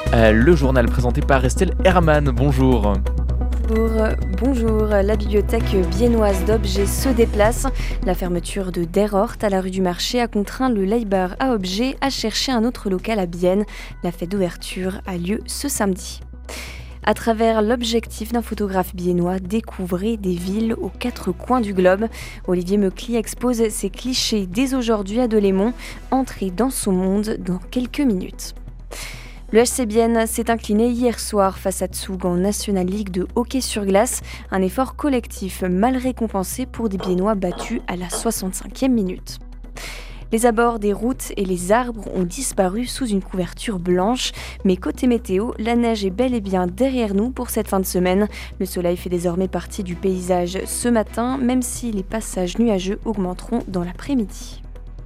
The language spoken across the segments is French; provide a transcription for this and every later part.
Le journal présenté par Estelle Hermann. Bonjour. Bonjour. La bibliothèque biennoise d'objets se déplace. La fermeture de Der Ort à la rue du Marché a contraint le Leihbar à objets à chercher un autre local à Bienne. La fête d'ouverture a lieu ce samedi. À travers l'objectif d'un photographe biennois, découvrez des villes aux quatre coins du globe. Olivier Meucli expose ses clichés dès aujourd'hui à Delémont. Entrez dans son monde dans quelques minutes. Le HC Bienne s'est incliné hier soir face à Zug en National League de hockey sur glace. Un effort collectif mal récompensé pour des Biennois battus à la 65e minute. Les abords des routes et les arbres ont disparu sous une couverture blanche. Mais côté météo, la neige est bel et bien derrière nous pour cette fin de semaine. Le soleil fait désormais partie du paysage ce matin, même si les passages nuageux augmenteront dans l'après-midi.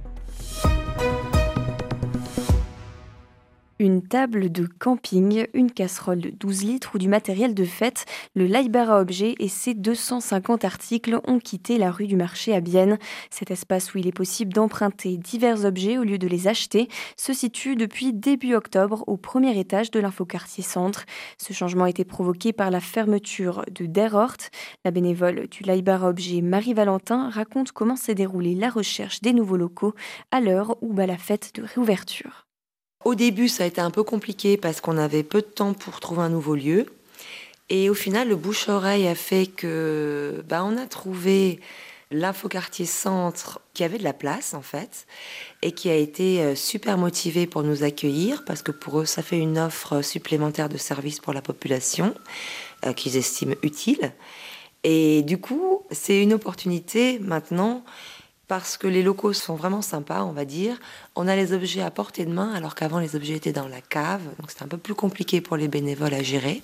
Une table de camping, une casserole de 12 litres ou du matériel de fête, le Leihbar à objets et ses 250 articles ont quitté la rue du Marché à Bienne. Cet espace où il est possible d'emprunter divers objets au lieu de les acheter se situe depuis début octobre au premier étage de l'infoquartier Centre. Ce changement a été provoqué par la fermeture de Der Ort. La bénévole du Leihbar à objets, Marie Valentin, raconte comment s'est déroulée la recherche des nouveaux locaux à l'heure où bat la fête de réouverture. Au début, ça a été un peu compliqué parce qu'on avait peu de temps pour trouver un nouveau lieu. Et au final, le bouche-oreille a fait que on a trouvé l'infoquartier Centre qui avait de la place en fait et qui a été super motivé pour nous accueillir parce que pour eux, ça fait une offre supplémentaire de services pour la population qu'ils estiment utile. Et du coup, c'est une opportunité maintenant parce que les locaux sont vraiment sympas, on va dire. On a les objets à portée de main, alors qu'avant, les objets étaient dans la cave. Donc, c'était un peu plus compliqué pour les bénévoles à gérer.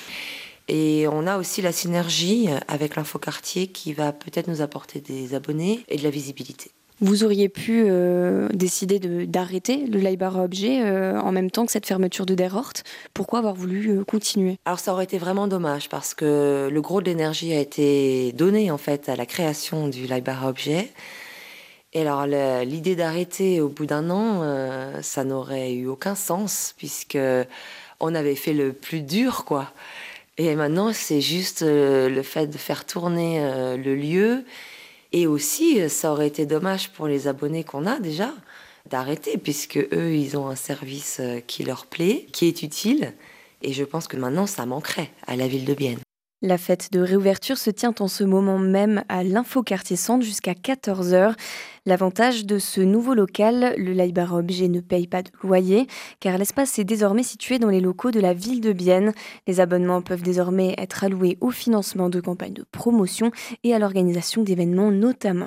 Et on a aussi la synergie avec l'infoquartier qui va peut-être nous apporter des abonnés et de la visibilité. Vous auriez pu décider d'arrêter le Leihbar à objets en même temps que cette fermeture de Der Ort. Pourquoi avoir voulu continuer ? Alors ça aurait été vraiment dommage parce que le gros de l'énergie a été donné en fait à la création du Leihbar à objets. Et alors l'idée d'arrêter au bout d'un an, ça n'aurait eu aucun sens puisque on avait fait le plus dur quoi. Et maintenant c'est juste le fait de faire tourner le lieu. Et aussi, ça aurait été dommage pour les abonnés qu'on a déjà d'arrêter, puisque eux, ils ont un service qui leur plaît, qui est utile. Et je pense que maintenant, ça manquerait à la ville de Bienne. La fête de réouverture se tient en ce moment même à l'infoquartier Centre jusqu'à 14h. L'avantage de ce nouveau local, le Leihbar à objets ne paye pas de loyer, car l'espace est désormais situé dans les locaux de la ville de Bienne. Les abonnements peuvent désormais être alloués au financement de campagnes de promotion et à l'organisation d'événements notamment.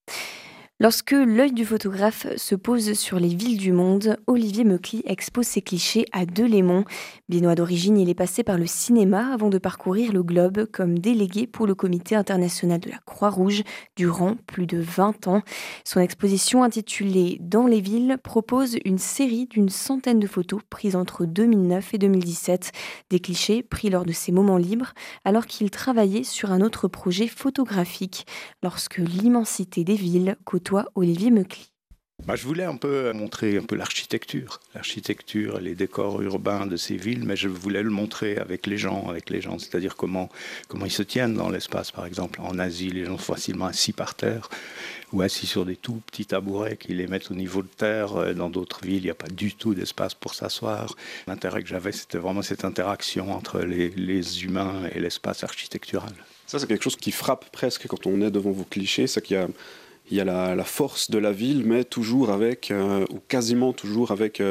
Lorsque l'œil du photographe se pose sur les villes du monde, Olivier Meucli expose ses clichés à Delémont. Biennois d'origine, il est passé par le cinéma avant de parcourir le globe comme délégué pour le Comité international de la Croix-Rouge durant plus de 20 ans. Son exposition intitulée « Dans les villes » propose une série d'une centaine de photos prises entre 2009 et 2017. Des clichés pris lors de ses moments libres alors qu'il travaillait sur un autre projet photographique. Lorsque l'immensité des villes côtoie Olivier Meucli. Je voulais un peu montrer un peu l'architecture, les décors urbains de ces villes, mais je voulais le montrer avec les gens, c'est-à-dire comment ils se tiennent dans l'espace. Par exemple, en Asie, les gens sont facilement assis par terre ou assis sur des tout petits tabourets qui les mettent au niveau de terre. Dans d'autres villes, il n'y a pas du tout d'espace pour s'asseoir. L'intérêt que j'avais, c'était vraiment cette interaction entre les humains et l'espace architectural. Ça, c'est quelque chose qui frappe presque quand on est devant vos clichés, c'est qu'il y a la force de la ville, mais toujours avec, ou quasiment toujours avec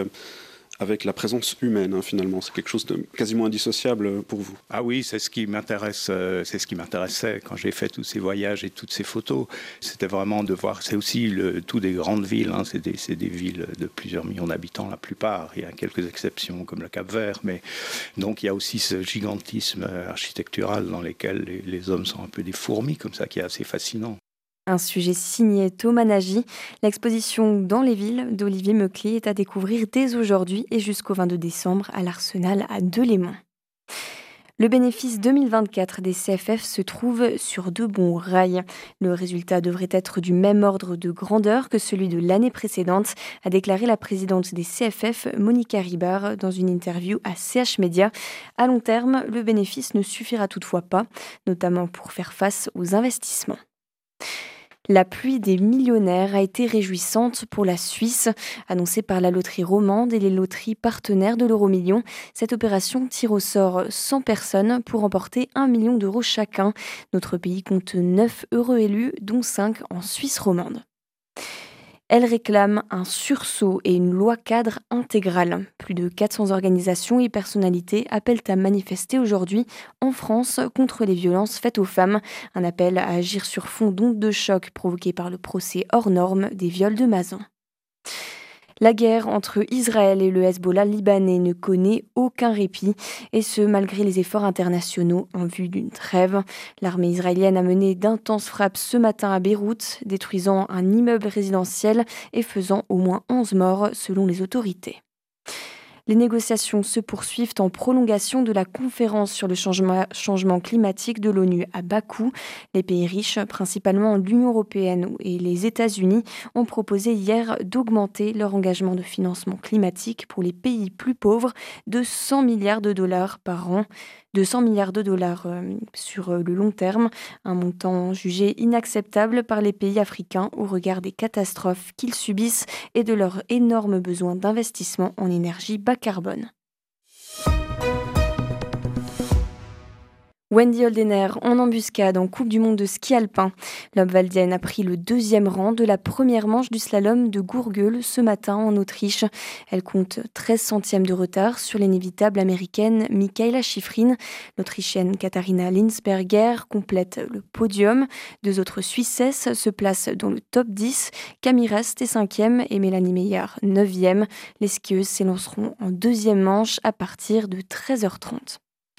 la présence humaine, finalement. C'est quelque chose de quasiment indissociable pour vous. Ah oui, c'est ce qui m'intéressait quand j'ai fait tous ces voyages et toutes ces photos. C'était vraiment de voir, c'est aussi le tout des grandes villes, c'est des villes de plusieurs millions d'habitants, la plupart. Il y a quelques exceptions comme le Cap-Vert, mais donc il y a aussi ce gigantisme architectural dans lequel les hommes sont un peu des fourmis, comme ça, qui est assez fascinant. Un sujet signé Thomas Nagy. L'exposition Dans les villes d'Olivier Meucli est à découvrir dès aujourd'hui et jusqu'au 22 décembre à l'Arsenal à Delémont. Le bénéfice 2024 des CFF se trouve sur de bons rails. Le résultat devrait être du même ordre de grandeur que celui de l'année précédente, a déclaré la présidente des CFF, Monica Ribard, dans une interview à CH Media. À long terme, le bénéfice ne suffira toutefois pas, notamment pour faire face aux investissements. La pluie des millionnaires a été réjouissante pour la Suisse, annoncée par la loterie romande et les loteries partenaires de l'Euromillion. Cette opération tire au sort 100 personnes pour remporter 1 million d'euros chacun. Notre pays compte 9 heureux élus, dont 5 en Suisse romande. Elle réclame un sursaut et une loi cadre intégrale. Plus de 400 organisations et personnalités appellent à manifester aujourd'hui en France contre les violences faites aux femmes. Un appel à agir sur fond d'ondes de choc provoquées par le procès hors norme des viols de Mazan. La guerre entre Israël et le Hezbollah libanais ne connaît aucun répit, et ce malgré les efforts internationaux en vue d'une trêve. L'armée israélienne a mené d'intenses frappes ce matin à Beyrouth, détruisant un immeuble résidentiel et faisant au moins 11 morts selon les autorités. Les négociations se poursuivent en prolongation de la conférence sur le changement climatique de l'ONU à Bakou. Les pays riches, principalement l'Union européenne et les États-Unis, ont proposé hier d'augmenter leur engagement de financement climatique pour les pays plus pauvres de 100 milliards de dollars par an. De 100 milliards de dollars sur le long terme, un montant jugé inacceptable par les pays africains au regard des catastrophes qu'ils subissent et de leurs énormes besoins d'investissement en énergie bas carbone. Wendy Holdener en embuscade en Coupe du monde de ski alpin. L'Obvaldienne a pris le 2e rang de la première manche du slalom de Gourgueul ce matin en Autriche. Elle compte 13 centièmes de retard sur l'inévitable américaine Mikaela Shiffrin. L'Autrichienne Katharina Linsberger complète le podium. 2 autres Suissesses se placent dans le top 10. Camille Rast est 5e et Mélanie Meillard 9e. Les skieuses s'élanceront en 2e manche à partir de 13h30.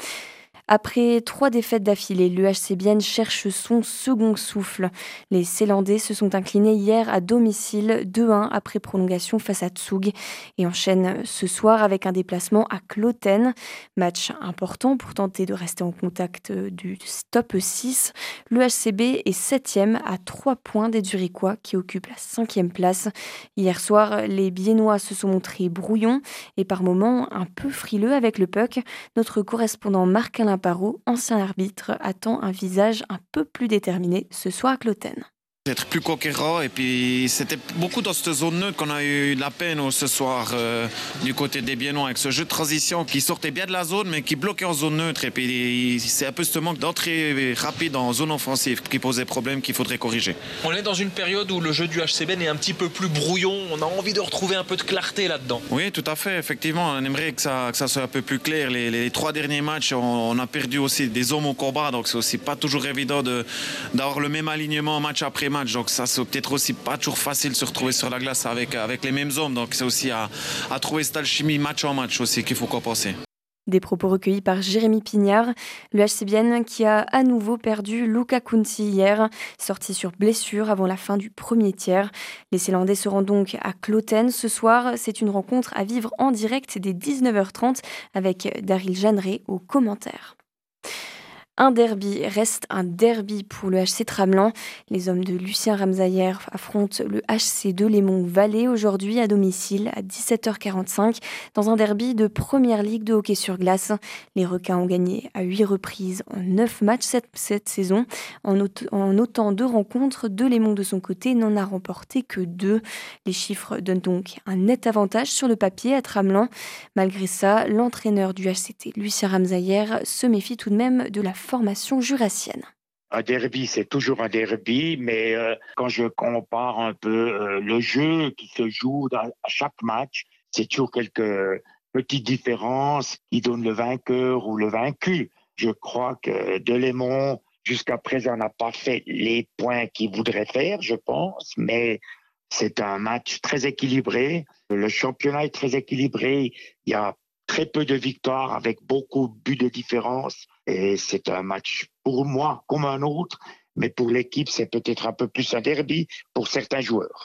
Après 3 défaites d'affilée, le HC Bienne cherche son second souffle. Les Célandais se sont inclinés hier à domicile 2-1 après prolongation face à Zug et enchaînent ce soir avec un déplacement à Cloten. Match important pour tenter de rester en contact du top 6. Le HCB est 7e à 3 points des Zurichois qui occupent la 5e place. Hier soir, les Biennois se sont montrés brouillons et par moments un peu frileux avec le puck. Notre correspondant Marc-Alain Parot, ancien arbitre, attend un visage un peu plus déterminé ce soir à Cloten. Être plus conquérant et puis c'était beaucoup dans cette zone neutre qu'on a eu de la peine ce soir du côté des Biennois avec ce jeu de transition qui sortait bien de la zone mais qui bloquait en zone neutre et puis c'est un peu ce manque d'entrée rapide en zone offensive qui posait problème qu'il faudrait corriger. On est dans une période où le jeu du HC Bienne est un petit peu plus brouillon, on a envie de retrouver un peu de clarté là-dedans. Oui, tout à fait, effectivement, on aimerait que ça soit un peu plus clair. Les 3 derniers matchs, on a perdu aussi des hommes au combat, donc c'est aussi pas toujours évident d'avoir le même alignement match après match. Donc ça, c'est peut-être aussi pas toujours facile de se retrouver sur la glace avec les mêmes hommes. Donc c'est aussi à trouver cette alchimie match en match aussi qu'il faut compenser. Des propos recueillis par Jérémy Pignard. Le HC Bienne qui a à nouveau perdu Luca Kunti hier, sorti sur blessure avant la fin du premier tiers. Les Célandais seront donc à Cloten ce soir. C'est une rencontre à vivre en direct dès 19h30 avec Daryl Jeanneret aux commentaires. Un derby reste un derby pour le HC Tramelan. Les hommes de Lucien Ramsayer affrontent le HC de Lémont-Vallée aujourd'hui à domicile à 17h45 dans un derby de première ligue de hockey sur glace. Les requins ont gagné à 8 reprises en 9 matchs cette saison. En autant de rencontres, de Lémont de son côté n'en a remporté que 2. Les chiffres donnent donc un net avantage sur le papier à Tramelan. Malgré ça, l'entraîneur du HCT, Lucien Ramsayer, se méfie tout de même de la formation jurassienne. Un derby, c'est toujours un derby, mais quand je compare un peu le jeu qui se joue à chaque match, c'est toujours quelques petites différences qui donnent le vainqueur ou le vaincu. Je crois que Delémont, jusqu'à présent, n'a pas fait les points qu'il voudrait faire, je pense, mais c'est un match très équilibré. Le championnat est très équilibré. Il y a très peu de victoires avec beaucoup de buts de différence. Et c'est un match pour moi comme un autre, mais pour l'équipe, c'est peut-être un peu plus un derby pour certains joueurs.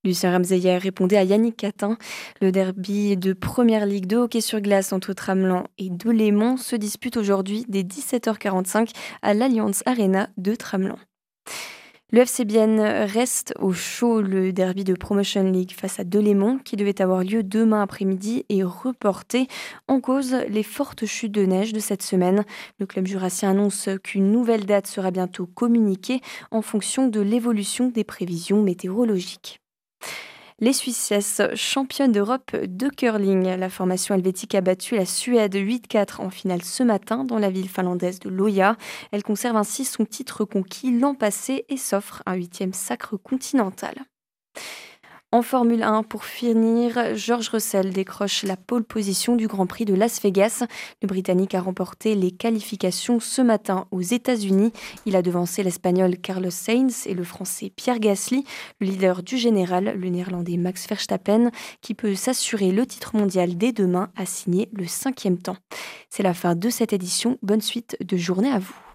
Lucien Ramseyer répondait à Yannick Catin. Le derby de Première Ligue de hockey sur glace entre Tramelan et Delémont se dispute aujourd'hui dès 17h45 à l'Allianz Arena de Tramelan. Le FC Bienne reste au chaud. Le derby de Promotion League face à Delémont, qui devait avoir lieu demain après-midi, est reporté en cause les fortes chutes de neige de cette semaine. Le club jurassien annonce qu'une nouvelle date sera bientôt communiquée en fonction de l'évolution des prévisions météorologiques. Les Suissesses, championnes d'Europe de curling. La formation helvétique a battu la Suède 8-4 en finale ce matin dans la ville finlandaise de Lohja. Elle conserve ainsi son titre conquis l'an passé et s'offre un 8e sacre continental. En Formule 1, pour finir, George Russell décroche la pole position du Grand Prix de Las Vegas. Le Britannique a remporté les qualifications ce matin aux États-Unis. Il a devancé l'Espagnol Carlos Sainz et le Français Pierre Gasly. Le leader du général, le Néerlandais Max Verstappen, qui peut s'assurer le titre mondial dès demain, a signé le 5e temps. C'est la fin de cette édition. Bonne suite de journée à vous.